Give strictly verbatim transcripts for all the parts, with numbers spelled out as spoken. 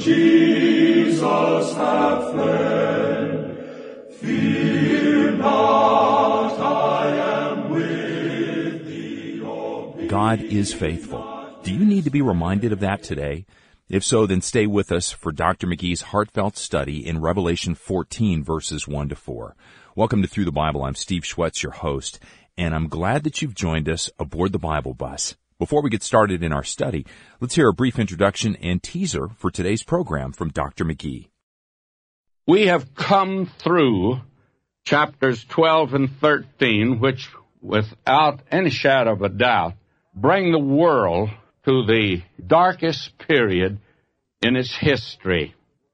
Jesus have fled. Fear not, I am with thee. O God is faithful. Do you need to be reminded of that today? If so, then stay with us for Doctor McGee's heartfelt study in Revelation fourteen, verses one to four. Welcome to Through the Bible. I'm Steve Schwetz, your host, and I'm glad that you've joined us aboard the Bible bus. Before we get started in our study, let's hear a brief introduction and teaser for today's program from Doctor McGee. We have come through chapters twelve and thirteen, which, without any shadow of a doubt, bring the world to the darkest period in its history.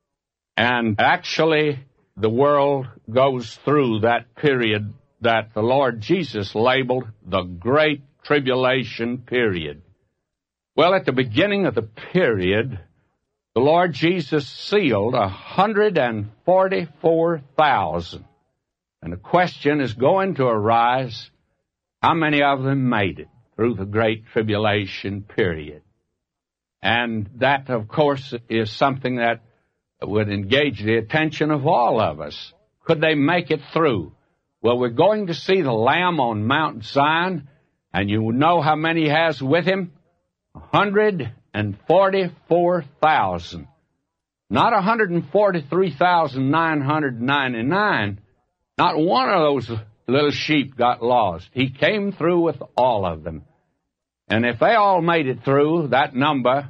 And actually, the world goes through that period that the Lord Jesus labeled the Great Tribulation period. Well, at the beginning of the period, the Lord Jesus sealed one hundred forty-four thousand. And the question is going to arise, how many of them made it through the Great Tribulation period? And that, of course, is something that would engage the attention of all of us. Could they make it through? Well, we're going to see the Lamb on Mount Zion, and you know how many he has with him? one hundred forty-four thousand. Not one hundred forty-three thousand nine hundred ninety-nine. Not one of those little sheep got lost. He came through with all of them. And if they all made it through, that number,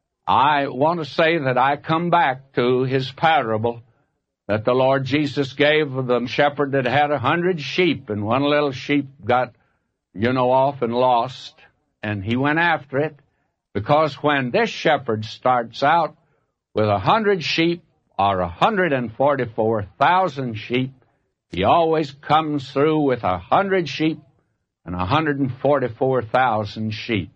I want to say that I come back to his parable that the Lord Jesus gave of the shepherd that had a hundred sheep, and one little sheep got, you know, off and lost, and he went after it, because when this shepherd starts out with a hundred sheep or a hundred and forty-four thousand sheep, he always comes through with a hundred sheep and one hundred forty-four thousand sheep.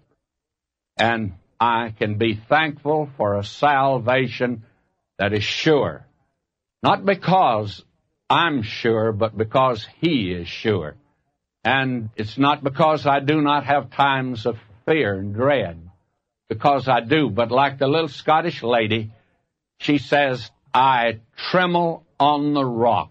And I can be thankful for a salvation that is sure. Not because I'm sure, but because he is sure. And it's not because I do not have times of fear and dread, because I do. But like the little Scottish lady, she says, I tremble on the rock,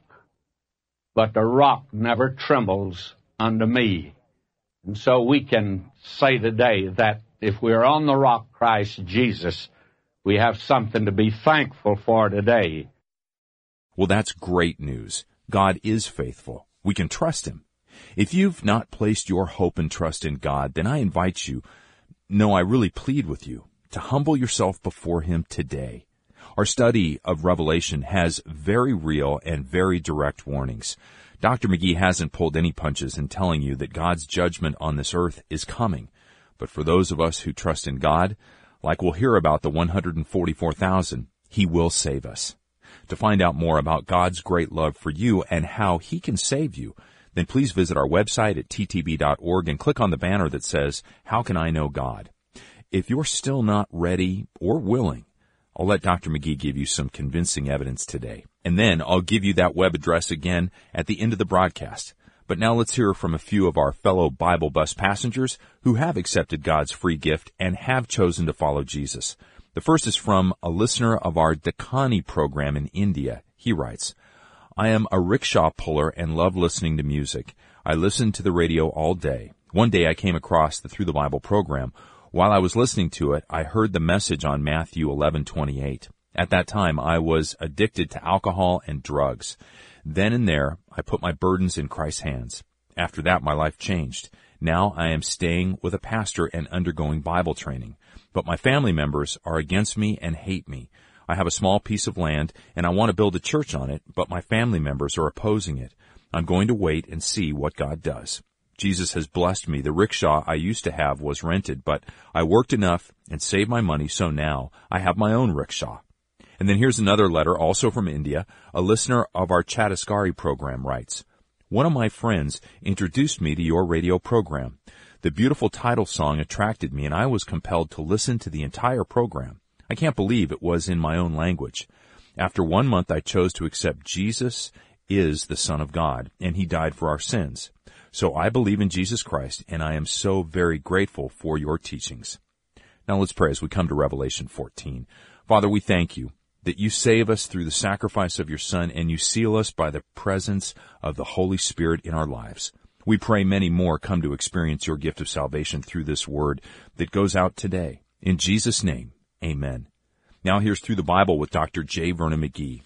but the rock never trembles under me. And so we can say today that if we're on the rock, Christ Jesus, we have something to be thankful for today. Well, that's great news. God is faithful. We can trust him. If you've not placed your hope and trust in God, then I invite you, no, I really plead with you, to humble yourself before him today. Our study of Revelation has very real and very direct warnings. Doctor McGee hasn't pulled any punches in telling you that God's judgment on this earth is coming. But for those of us who trust in God, like we'll hear about the one hundred forty-four thousand, he will save us. To find out more about God's great love for you and how he can save you, then please visit our website at t t b dot org and click on the banner that says, How Can I Know God? If you're still not ready or willing, I'll let Doctor McGee give you some convincing evidence today. And then I'll give you that web address again at the end of the broadcast. But now let's hear from a few of our fellow Bible bus passengers who have accepted God's free gift and have chosen to follow Jesus. The first is from a listener of our Dakani program in India. He writes, I am a rickshaw puller and love listening to music. I listen to the radio all day. One day I came across the Through the Bible program. While I was listening to it, I heard the message on Matthew eleven twenty-eight. At that time, I was addicted to alcohol and drugs. Then and there, I put my burdens in Christ's hands. After that, my life changed. Now I am staying with a pastor and undergoing Bible training. But my family members are against me and hate me. I have a small piece of land, and I want to build a church on it, but my family members are opposing it. I'm going to wait and see what God does. Jesus has blessed me. The rickshaw I used to have was rented, but I worked enough and saved my money, so now I have my own rickshaw. And then here's another letter, also from India. A listener of our Chhattisgarhi program writes, One of my friends introduced me to your radio program. The beautiful title song attracted me, and I was compelled to listen to the entire program. I can't believe it was in my own language. After one month, I chose to accept Jesus is the Son of God, and he died for our sins. So I believe in Jesus Christ, and I am so very grateful for your teachings. Now let's pray as we come to Revelation fourteen. Father, we thank you that you save us through the sacrifice of your Son, and you seal us by the presence of the Holy Spirit in our lives. We pray many more come to experience your gift of salvation through this word that goes out today. In Jesus' name, amen. Now here's Through the Bible with Doctor J. Vernon McGee.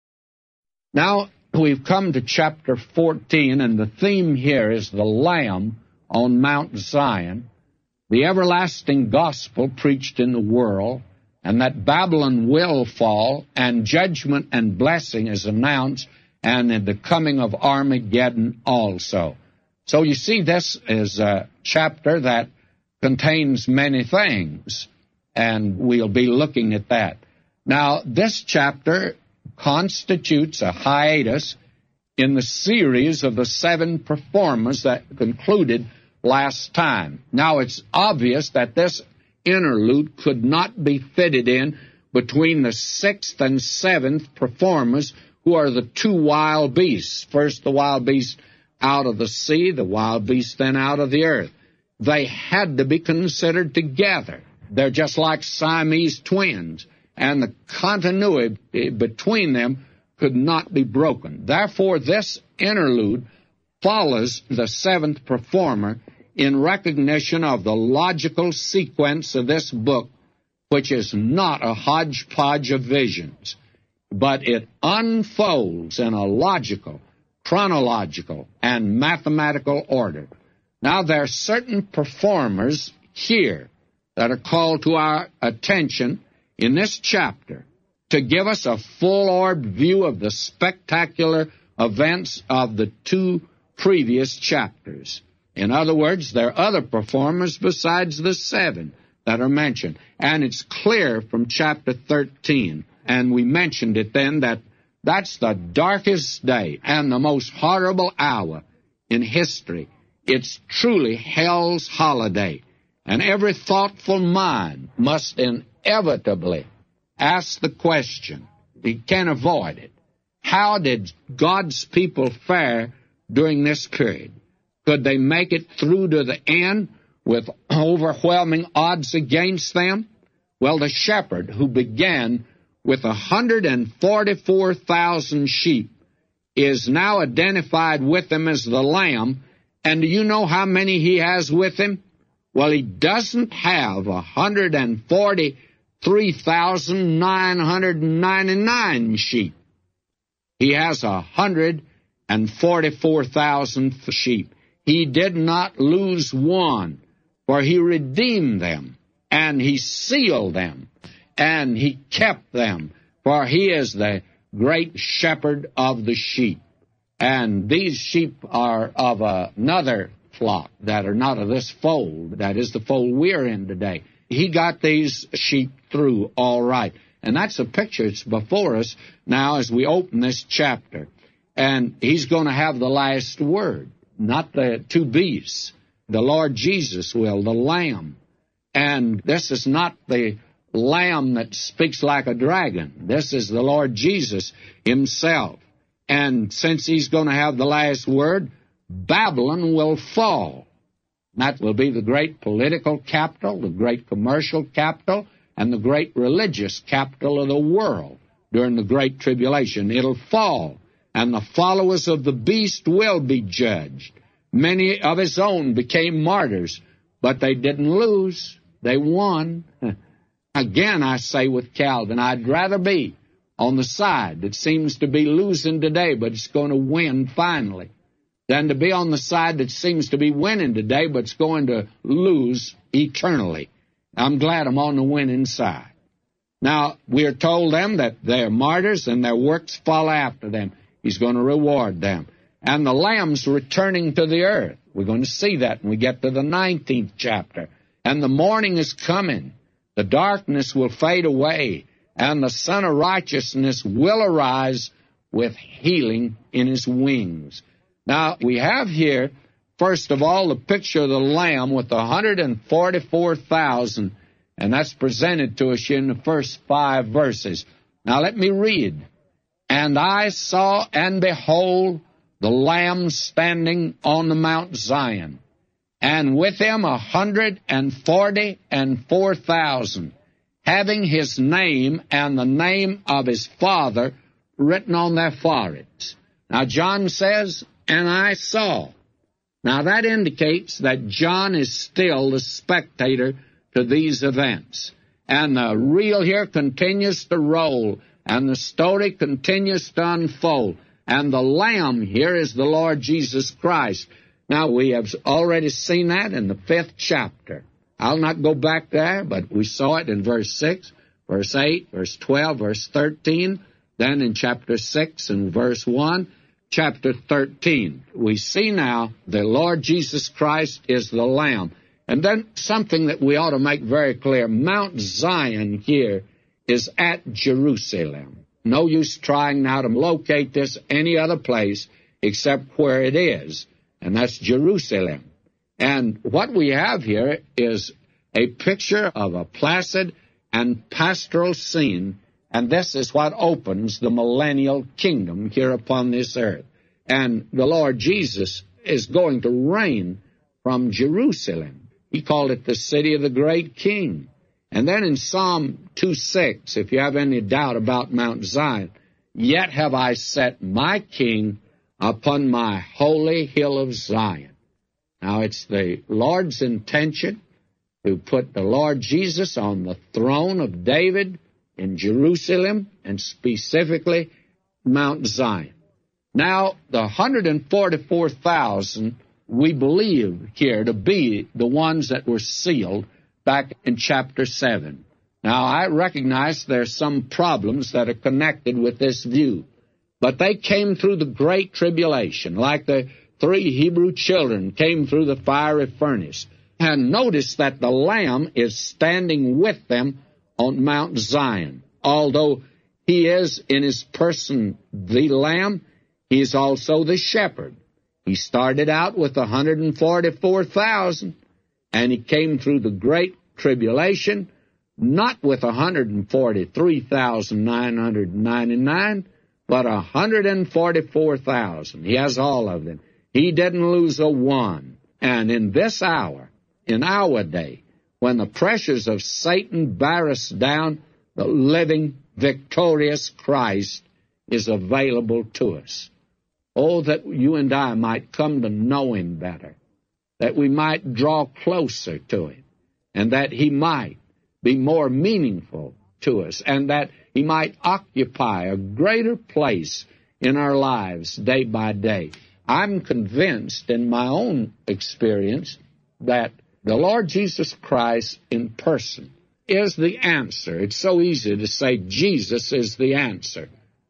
Now we've come to chapter fourteen, and the theme here is the Lamb on Mount Zion, the everlasting gospel preached in the world, and that Babylon will fall, and judgment and blessing is announced, and in the coming of Armageddon also. So you see, this is a chapter that contains many things, and we'll be looking at that. Now, this chapter constitutes a hiatus in the series of the seven performers that concluded last time. Now, it's obvious that this interlude could not be fitted in between the sixth and seventh performers, who are the two wild beasts. First, the wild beast out of the sea, the wild beast then out of the earth. They had to be considered together. They're just like Siamese twins, and the continuity between them could not be broken. Therefore, this interlude follows the seventh performer in recognition of the logical sequence of this book, which is not a hodgepodge of visions, but it unfolds in a logical, chronological, and mathematical order. Now, there are certain performers here that are called to our attention in this chapter to give us a full-orbed view of the spectacular events of the two previous chapters. In other words, there are other performers besides the seven that are mentioned. And it's clear from chapter thirteen, and we mentioned it then, that that's the darkest day and the most horrible hour in history. It's truly hell's holiday. And every thoughtful mind must inevitably ask the question, you can't avoid it, how did God's people fare during this period? Could they make it through to the end with overwhelming odds against them? Well, the shepherd who began with one hundred forty-four thousand sheep is now identified with them as the Lamb. And do you know how many he has with him? Well, he doesn't have one hundred forty-three thousand nine hundred ninety-nine sheep. He has one hundred forty-four thousand sheep. He did not lose one, for he redeemed them, and he sealed them, and he kept them, for he is the great shepherd of the sheep. And these sheep are of another flock that are not of this fold, that is the fold we're in today. He got these sheep through all right. And that's a picture. It's before us now as we open this chapter. And he's going to have the last word, not the two beasts. The Lord Jesus will, the Lamb. And this is not the Lamb that speaks like a dragon. This is the Lord Jesus himself. And since he's going to have the last word, Babylon will fall. That will be the great political capital, the great commercial capital, and the great religious capital of the world during the Great Tribulation. It'll fall, and the followers of the beast will be judged. Many of his own became martyrs, but they didn't lose. They won. Again, I say with Calvin, I'd rather be on the side that seems to be losing today, but it's going to win finally, than to be on the side that seems to be winning today, but it's going to lose eternally. I'm glad I'm on the winning side. Now, we are told them that they're martyrs and their works follow after them. He's going to reward them. And the Lamb's returning to the earth. We're going to see that when we get to the nineteenth chapter. And the morning is coming. The darkness will fade away, and the Son of Righteousness will arise with healing in his wings. Now, we have here, first of all, the picture of the Lamb with one hundred forty-four thousand, and that's presented to us in the first five verses. Now, let me read. And I saw, and behold, the Lamb standing on the Mount Zion, and with him a hundred and forty and four thousand, having his name and the name of his Father written on their foreheads. Now, John says, and I saw. Now, that indicates that John is still the spectator to these events. And the reel here continues to roll, and the story continues to unfold. And the Lamb here is the Lord Jesus Christ. Now, we have already seen that in the fifth chapter. I'll not go back there, but we saw it in verse six, verse eight, verse twelve, verse thirteen, then in chapter six and verse one, chapter thirteen. We see now the Lord Jesus Christ is the Lamb. And then something that we ought to make very clear, Mount Zion here is at Jerusalem. No use trying now to locate this any other place except where it is, and that's Jerusalem. And what we have here is a picture of a placid and pastoral scene, and this is what opens the millennial kingdom here upon this earth. And the Lord Jesus is going to reign from Jerusalem. He called it the city of the great king. And then in Psalm two six, if you have any doubt about Mount Zion, yet have I set my king upon my holy hill of Zion. Now, it's the Lord's intention to put the Lord Jesus on the throne of David in Jerusalem, and specifically Mount Zion. Now, the one hundred forty-four thousand we believe here to be the ones that were sealed back in chapter seven. Now, I recognize there's some problems that are connected with this view, but they came through the great tribulation, like the three Hebrew children came through the fiery furnace. And notice that the Lamb is standing with them on Mount Zion. Although he is in his person the Lamb, he is also the shepherd. He started out with one hundred forty-four thousand, and he came through the great tribulation, not with one hundred forty-three thousand nine hundred ninety-nine, but one hundred forty-four thousand. He has all of them. He didn't lose a one. And in this hour, in our day, when the pressures of Satan bear us down, the living, victorious Christ is available to us. Oh, that you and I might come to know him better, that we might draw closer to him, and that he might be more meaningful to us, and that he might occupy a greater place in our lives day by day. I'm convinced in my own experience that the Lord Jesus Christ in person is the answer. It's so easy to say Jesus is the answer.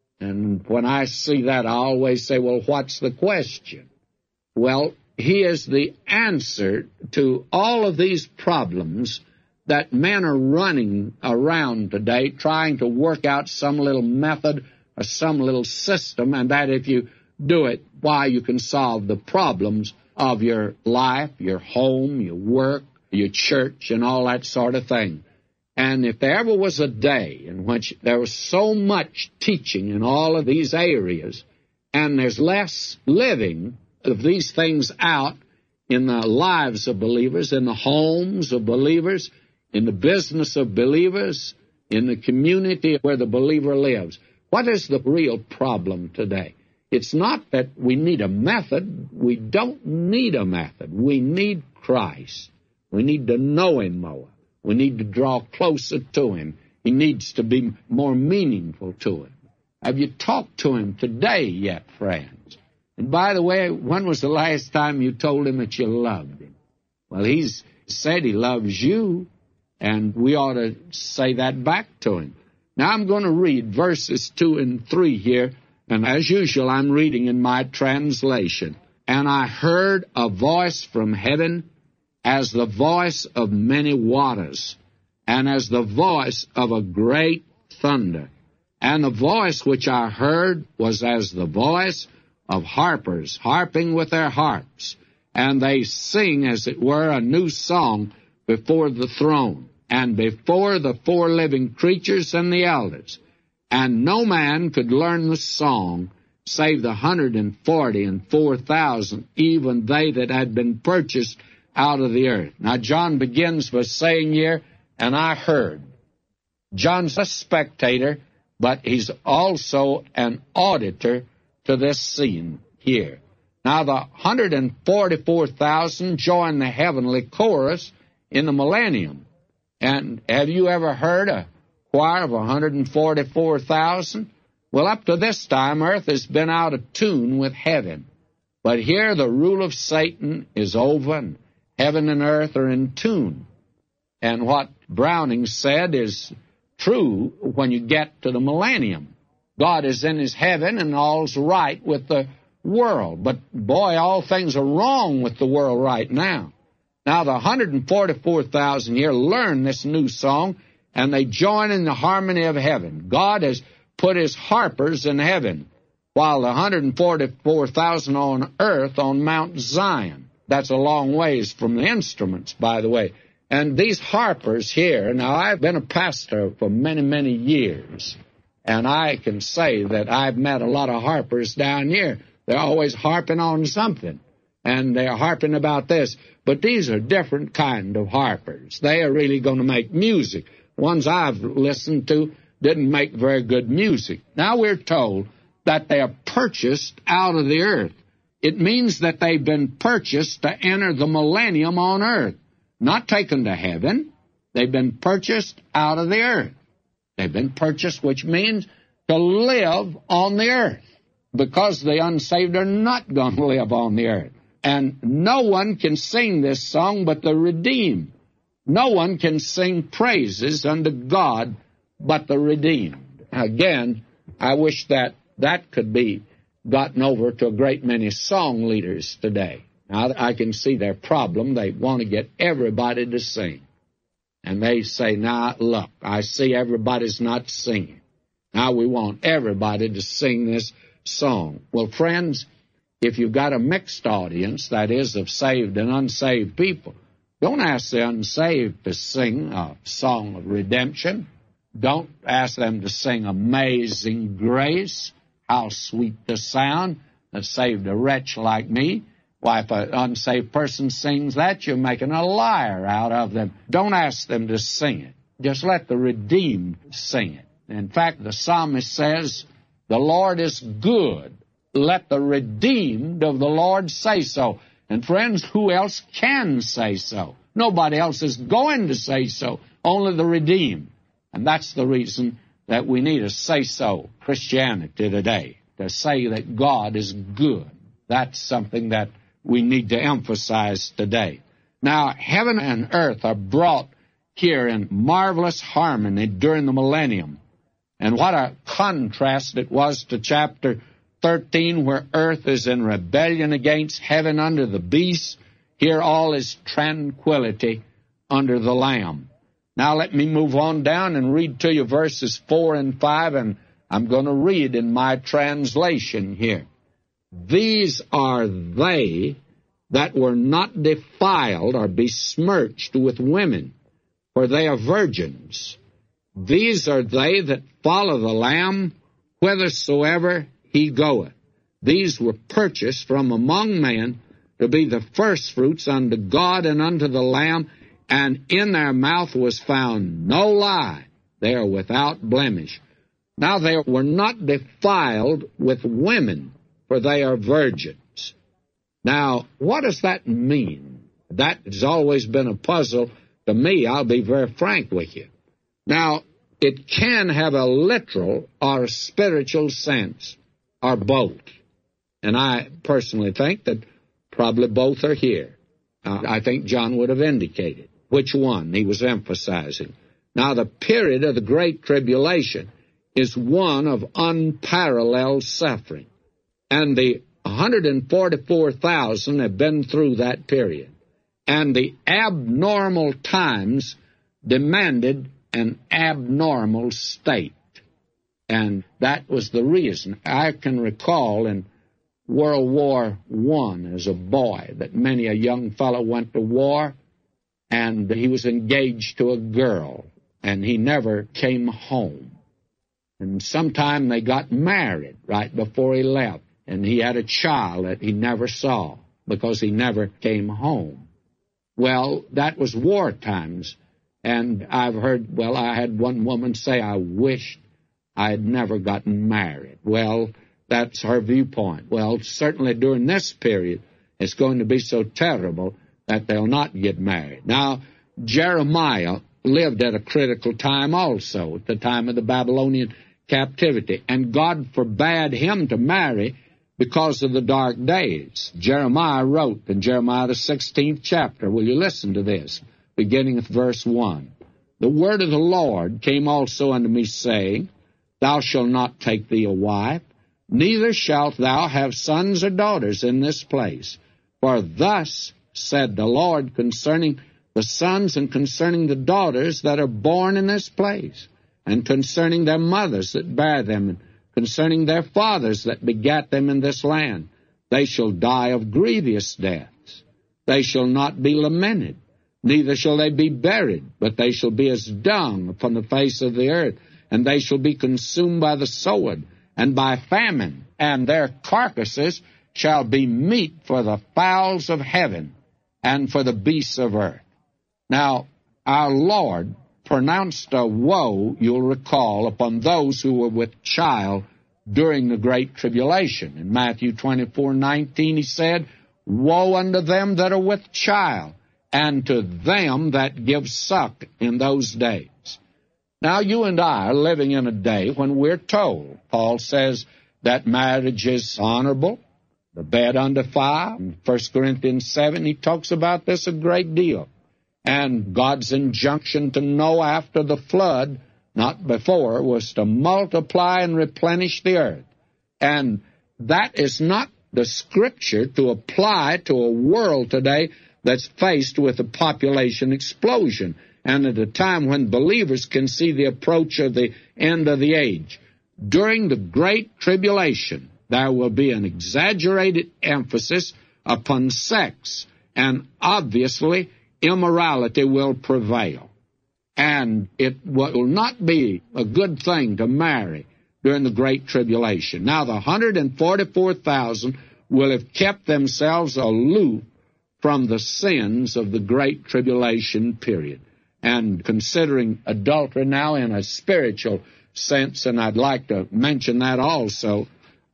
And when I see that, I always say, well, what's the question? Well, he is the answer to all of these problems that men are running around today, trying to work out some little method or some little system, and that if you do it, why, you can solve the problems of your life, your home, your work, your church, and all that sort of thing. And if there ever was a day in which there was so much teaching in all of these areas, and there's less living of these things out in the lives of believers, in the homes of believers, in the business of believers, in the community where the believer lives. What is the real problem today? It's not that we need a method. We don't need a method. We need Christ. We need to know him more. We need to draw closer to him. He needs to be more meaningful to him. Have you talked to him today yet, friends? And by the way, when was the last time you told him that you loved him? Well, he's said he loves you, and we ought to say that back to him. Now I'm going to read verses two and three here, and as usual, I'm reading in my translation. And I heard a voice from heaven as the voice of many waters, and as the voice of a great thunder. And the voice which I heard was as the voice of harpers harping with their harps, and they sing, as it were, a new song before the throne, and before the four living creatures and the elders. And no man could learn the song save the one hundred forty and four thousand, even they that had been purchased out of the earth. Now, John begins by saying here, and I heard. John's a spectator, but he's also an auditor to this scene here. Now, the one hundred forty-four thousand join the heavenly chorus in the millennium. And have you ever heard a choir of one hundred forty-four thousand? Well, up to this time, earth has been out of tune with heaven. But here the rule of Satan is over, and heaven and earth are in tune. And what Browning said is true when you get to the millennium. God is in his heaven, and all's right with the world. But, boy, all things are wrong with the world right now. Now, the one hundred forty-four thousand here learn this new song, and they join in the harmony of heaven. God has put his harpers in heaven, while the one hundred forty-four thousand on earth on Mount Zion. That's a long ways from the instruments, by the way. And these harpers here, now I've been a pastor for many, many years, and I can say that I've met a lot of harpers down here. They're always harping on something, and they're harping about this. But these are different kind of harpers. They are really going to make music. Ones I've listened to didn't make very good music. Now we're told that they are purchased out of the earth. It means that they've been purchased to enter the millennium on earth. Not taken to heaven. They've been purchased out of the earth. They've been purchased, which means to live on the earth, because the unsaved are not going to live on the earth. And no one can sing this song but the redeemed. No one can sing praises unto God but the redeemed. Again, I wish that that could be gotten over to a great many song leaders today. Now, I can see their problem. They want to get everybody to sing. And they say, now, look, I see everybody's not singing. Now we want everybody to sing this song. Well, friends, if you've got a mixed audience, that is, of saved and unsaved people, don't ask the unsaved to sing a song of redemption. Don't ask them to sing Amazing Grace, how sweet the sound that saved a wretch like me. Why, if an unsaved person sings that, you're making a liar out of them. Don't ask them to sing it. Just let the redeemed sing it. In fact, the psalmist says, the Lord is good. Let the redeemed of the Lord say so. And friends, who else can say so? Nobody else is going to say so, only the redeemed. And that's the reason that we need a say-so Christianity today, to say that God is good. That's something that we need to emphasize today. Now, heaven and earth are brought here in marvelous harmony during the millennium. And what a contrast it was to chapter thirteen, where earth is in rebellion against heaven under the beast. Here all is tranquility under the Lamb. Now let me move on down and read to you verses four and five, and I'm going to read in my translation here. These are they that were not defiled or besmirched with women, for they are virgins. These are they that follow the Lamb whithersoever he goeth. These were purchased from among men to be the firstfruits unto God and unto the Lamb, and in their mouth was found no lie. They are without blemish. Now they were not defiled with women, for they are virgins. Now, what does that mean? That has always been a puzzle to me. I'll be very frank with you. Now, it can have a literal or a spiritual sense, or both. And I personally think that probably both are here. Uh, I think John would have indicated which one he was emphasizing. Now, the period of the Great Tribulation is one of unparalleled suffering. And the one hundred forty-four thousand have been through that period. And the abnormal times demanded an abnormal state. And that was the reason. I can recall in World War One as a boy that many a young fellow went to war, and he was engaged to a girl, and he never came home. And sometime they got married right before he left, and he had a child that he never saw because he never came home. Well, that was war times. And I've heard, well, I had one woman say, I wished I had never gotten married. Well, that's her viewpoint. Well, certainly during this period, it's going to be so terrible that they'll not get married. Now, Jeremiah lived at a critical time also, at the time of the Babylonian captivity, and God forbade him to marry because of the dark days. Jeremiah wrote in Jeremiah the sixteenth chapter, will you listen to this, beginning with verse one. The word of the Lord came also unto me, saying, Thou shalt not take thee a wife, neither shalt thou have sons or daughters in this place. For thus said the Lord concerning the sons and concerning the daughters that are born in this place, and concerning their mothers that bear them, and concerning their fathers that begat them in this land. They shall die of grievous deaths. They shall not be lamented, neither shall they be buried, but they shall be as dung upon the face of the earth, and they shall be consumed by the sword and by famine, and their carcasses shall be meat for the fowls of heaven and for the beasts of earth. Now, our Lord pronounced a woe, you'll recall, upon those who were with child during the Great Tribulation. In Matthew twenty-four nineteen, he said, Woe unto them that are with child, and to them that give suck in those days. Now, you and I are living in a day when we're told, Paul says, that marriage is honorable, the bed undefiled. In First Corinthians seven, he talks about this a great deal. And God's injunction to Noah after the flood, not before, was to multiply and replenish the earth. And that is not the scripture to apply to a world today that's faced with a population explosion, and at a time when believers can see the approach of the end of the age. During the Great Tribulation, there will be an exaggerated emphasis upon sex, and obviously immorality will prevail. And it will not be a good thing to marry during the Great Tribulation. Now, the one hundred forty-four thousand will have kept themselves aloof from the sins of the Great Tribulation period. And considering adultery now in a spiritual sense, and I'd like to mention that also,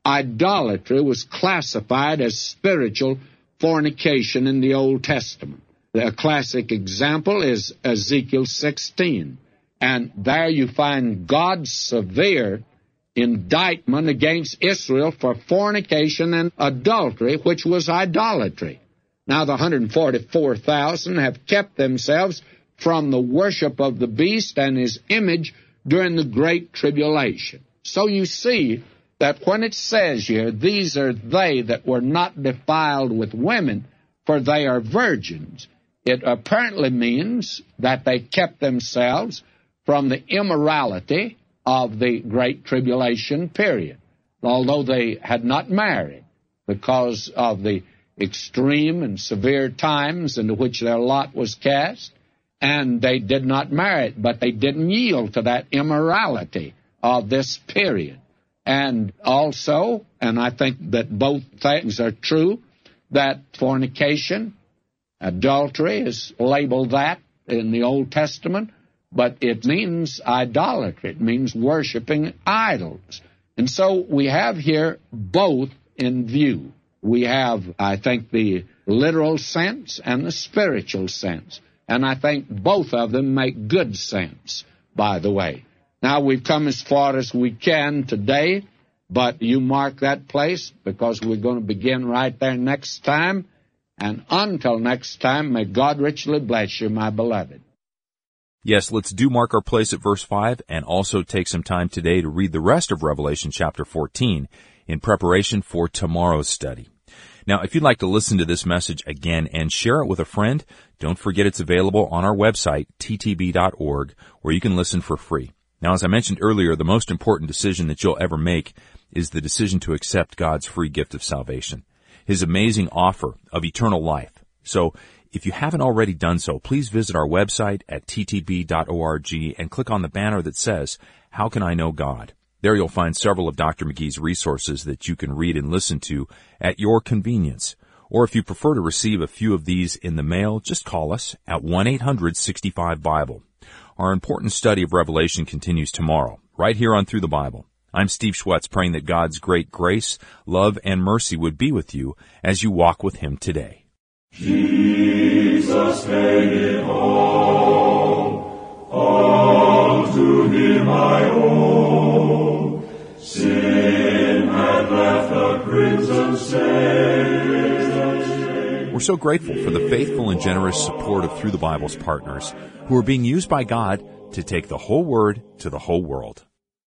idolatry was classified as spiritual fornication in the Old Testament. A classic example is Ezekiel sixteen, and there you find God's severe indictment against Israel for fornication and adultery, which was idolatry. Now, the one hundred forty-four thousand have kept themselves from the worship of the beast and his image during the Great Tribulation. So you see that when it says here, these are they that were not defiled with women, for they are virgins, it apparently means that they kept themselves from the immorality of the Great Tribulation period, although they had not married because of the extreme and severe times into which their lot was cast, and they did not marry, but they didn't yield to that immorality of this period. And also, and I think that both things are true, that fornication, adultery is labeled that in the Old Testament, but it means idolatry. It means worshiping idols. And so we have here both in view. We have, I think, the literal sense and the spiritual sense. And I think both of them make good sense, by the way. Now, we've come as far as we can today, but you mark that place because we're going to begin right there next time. And until next time, may God richly bless you, my beloved. Yes, let's do mark our place at verse five and also take some time today to read the rest of Revelation chapter fourteen in preparation for tomorrow's study. Now, if you'd like to listen to this message again and share it with a friend, don't forget it's available on our website, t t b dot org, where you can listen for free. Now, as I mentioned earlier, the most important decision that you'll ever make is the decision to accept God's free gift of salvation, His amazing offer of eternal life. So, if you haven't already done so, please visit our website at t t b dot org and click on the banner that says, How Can I Know God? There you'll find several of Doctor McGee's resources that you can read and listen to at your convenience. Or if you prefer to receive a few of these in the mail, just call us at one eight hundred sixty-five Bible. Our important study of Revelation continues tomorrow, right here on Through the Bible. I'm Steve Schwetz, praying that God's great grace, love, and mercy would be with you as you walk with Him today. Jesus made it all, all to Him I owe. Sin had left a crimson stain. We're so grateful for the faithful and generous support of Through the Bible's partners, who are being used by God to take the whole Word to the whole world.